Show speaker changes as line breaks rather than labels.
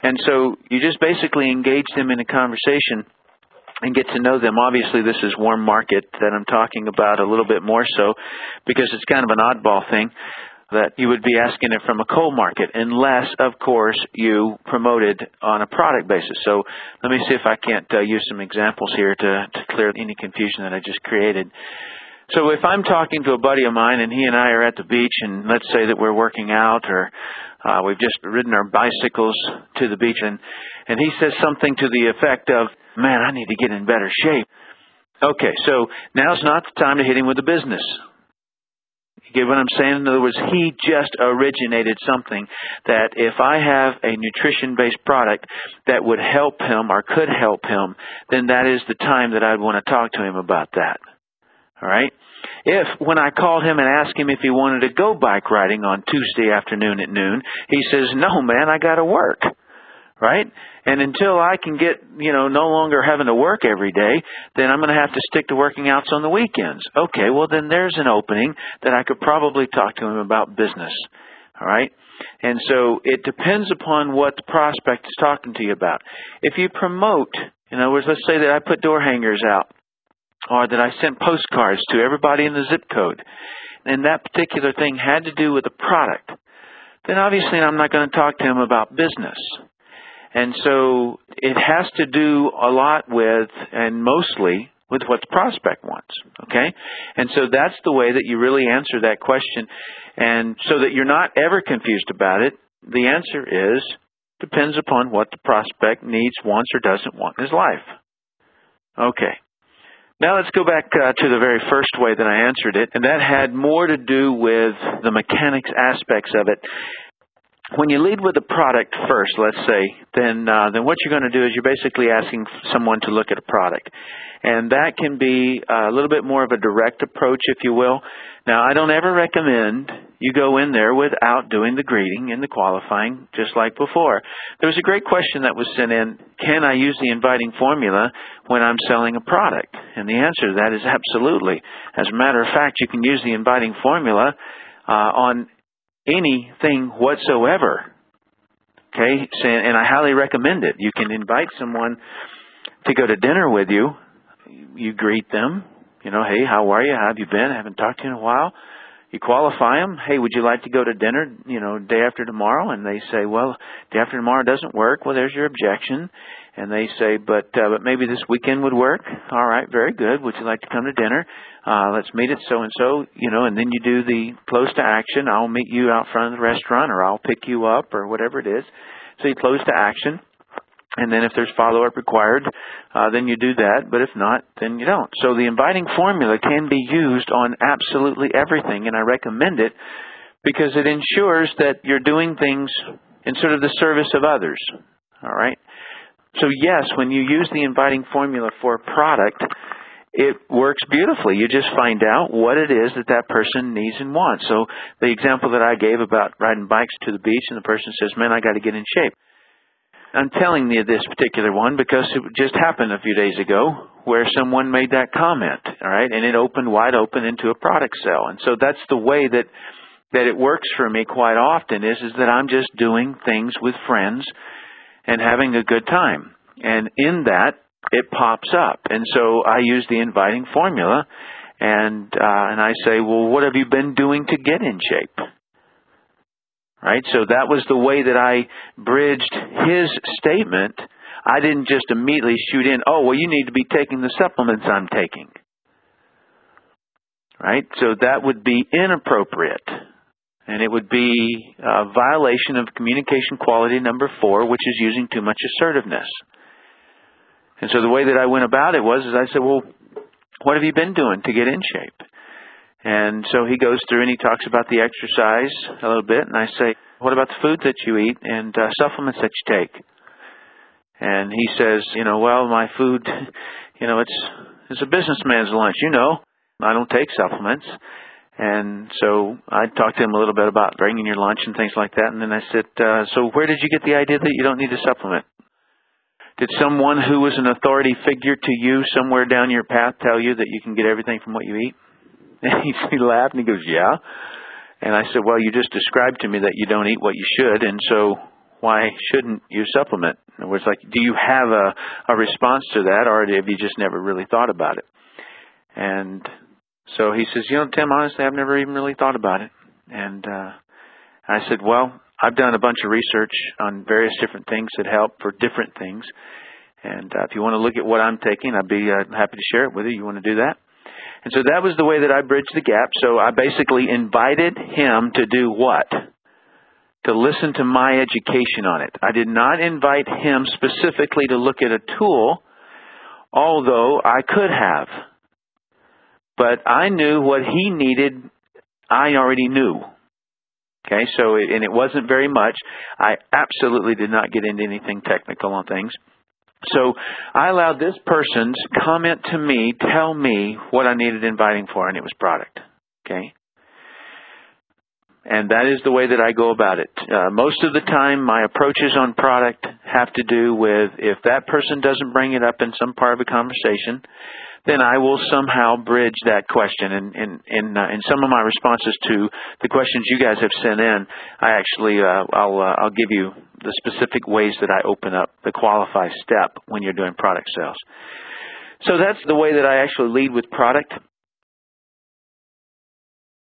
And so you just basically engage them in a conversation and get to know them. Obviously, this is warm market that I'm talking about a little bit more so because it's kind of an oddball thing that you would be asking it from a cold market unless, of course, you promote it on a product basis. So let me see if I can't use some examples here to clear any confusion that I just created. So if I'm talking to a buddy of mine and he and I are at the beach and let's say that we're working out or we've just ridden our bicycles to the beach and he says something to the effect of, man, I need to get in better shape. Okay, so now's not the time to hit him with the business. You get what I'm saying? In other words, he just originated something that if I have a nutrition-based product that would help him or could help him, then that is the time that I'd want to talk to him about that. All right? If when I called him and asked him if he wanted to go bike riding on Tuesday afternoon at noon, he says, no, man, I got to work. Right? And until I can get, no longer having to work every day, then I'm going to have to stick to working outs on the weekends. Okay, well, then there's an opening that I could probably talk to him about business. All right? And so it depends upon what the prospect is talking to you about. If you promote, in other words, let's say that I put door hangers out or that I sent postcards to everybody in the zip code, and that particular thing had to do with a product, then obviously I'm not going to talk to him about business. And so it has to do a lot with, and mostly, with what the prospect wants, okay? And so that's the way that you really answer that question. And so that you're not ever confused about it, the answer is, depends upon what the prospect needs, wants, or doesn't want in his life. Okay. Now let's go back to the very first way that I answered it, and that had more to do with the mechanics aspects of it. When you lead with a product first, let's say, then what you're going to do is you're basically asking someone to look at a product. And that can be a little bit more of a direct approach, if you will. Now, I don't ever recommend you go in there without doing the greeting and the qualifying, just like before. There was a great question that was sent in, can I use the inviting formula when I'm selling a product? And the answer to that is absolutely. As a matter of fact, you can use the inviting formula on anything whatsoever, okay? And I highly recommend it. You can invite someone to go to dinner with you. You greet them, hey, how are you? How have you been? I haven't talked to you in a while. You qualify them. Hey, would you like to go to dinner, day after tomorrow? And they say, well, day after tomorrow doesn't work. Well, there's your objection. And they say, but maybe this weekend would work. All right, very good. Would you like to come to dinner? Let's meet at so-and-so, and then you do the close to action. I'll meet you out front of the restaurant, or I'll pick you up, or whatever it is. So you close to action. And then if there's follow-up required, then you do that. But if not, then you don't. So the inviting formula can be used on absolutely everything, and I recommend it because it ensures that you're doing things in sort of the service of others. All right? So yes, when you use the inviting formula for a product, it works beautifully. You just find out what it is that that person needs and wants. So the example that I gave about riding bikes to the beach and the person says, man, I got to get in shape. I'm telling you this particular one because it just happened a few days ago where someone made that comment, all right, and it opened wide open into a product sale. And so that's the way that it works for me quite often is that I'm just doing things with friends and having a good time. And in that, it pops up. And so I use the inviting formula and I say, well, what have you been doing to get in shape? Right? So that was the way that I bridged his statement. I didn't just immediately shoot in, oh, well, you need to be taking the supplements I'm taking. Right? So that would be inappropriate. And it would be a violation of communication quality number 4, which is using too much assertiveness. And so the way that I went about it was I said, well, what have you been doing to get in shape? And so he goes through and he talks about the exercise a little bit. And I say, what about the food that you eat and supplements that you take? And he says, well, my food, it's a businessman's lunch. I don't take supplements. And so I talked to him a little bit about bringing your lunch and things like that. And then I said, so where did you get the idea that you don't need a supplement? Did someone who was an authority figure to you somewhere down your path tell you that you can get everything from what you eat? And he laughed and he goes, yeah. And I said, well, you just described to me that you don't eat what you should. And so why shouldn't you supplement? In other words, like, do you have a response to that, or have you just never really thought about it? And so he says, Tim, honestly, I've never even really thought about it. And I said, well, I've done a bunch of research on various different things that help for different things. And if you want to look at what I'm taking, I'd be happy to share it with you. You want to do that? And so that was the way that I bridged the gap. So I basically invited him to do what? To listen to my education on it. I did not invite him specifically to look at a tool, although I could have. But I knew what he needed, I already knew. Okay, so and it wasn't very much. I absolutely did not get into anything technical on things. So I allowed this person's comment to me, tell me what I needed inviting for, and it was product. Okay? And that is the way that I go about it. Most of the time, my approaches on product have to do with if that person doesn't bring it up in some part of a conversation, then I will somehow bridge that question. And in some of my responses to the questions you guys have sent in, I actually I'll give you the specific ways that I open up the qualify step when you're doing product sales. So that's the way that I actually lead with product.